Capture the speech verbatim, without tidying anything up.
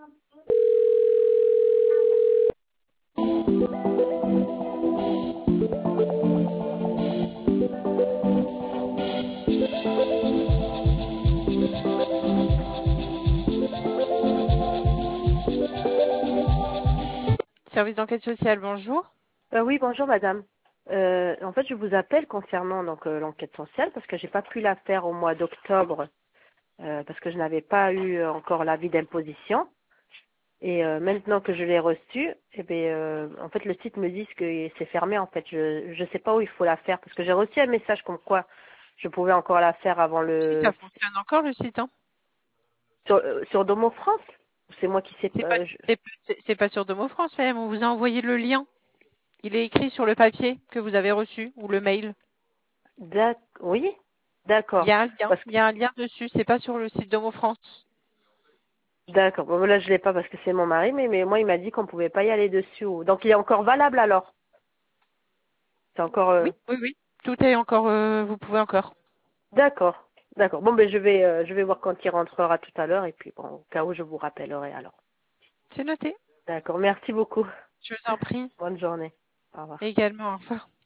Service d'enquête sociale, bonjour. Euh, oui, bonjour madame. Euh, en fait, je vous appelle concernant donc euh, l'enquête sociale parce que j'ai pas pu la faire au mois d'octobre euh, parce que je n'avais pas eu euh, encore l'avis d'imposition. Et euh, maintenant que je l'ai reçu, eh bien, euh, en fait, le site me dit que c'est fermé. En fait, je je sais pas où il faut la faire parce que j'ai reçu un message comme quoi je pouvais encore la faire avant Si ça le fonctionne encore le site, hein. sur, euh, sur Domo France. C'est moi qui sais C'est pas. pas, euh, je- c'est, c'est- c'est pas sur Domo France, madame. On vous a envoyé le lien. Il est écrit sur le papier que vous avez reçu ou le mail. d'ac- Oui, Il y d'accord. a un lien. Parce Il y a un lien dessus. C'est pas sur le site Domo France. D'accord. Bon, là, je l'ai pas parce que c'est mon mari, mais, mais moi, il m'a dit qu'on pouvait pas y aller dessus. Donc, il est encore valable alors. C'est encore. euh, Oui, oui, oui. Tout est encore. euh, vous pouvez encore. D'accord. D'accord. Bon, ben, je vais, euh, je vais voir quand il rentrera tout à l'heure et puis bon, au cas où, je vous rappellerai alors. C'est noté. D'accord. Merci beaucoup. Je vous en prie. Bonne journée. Au revoir. Également. Au revoir.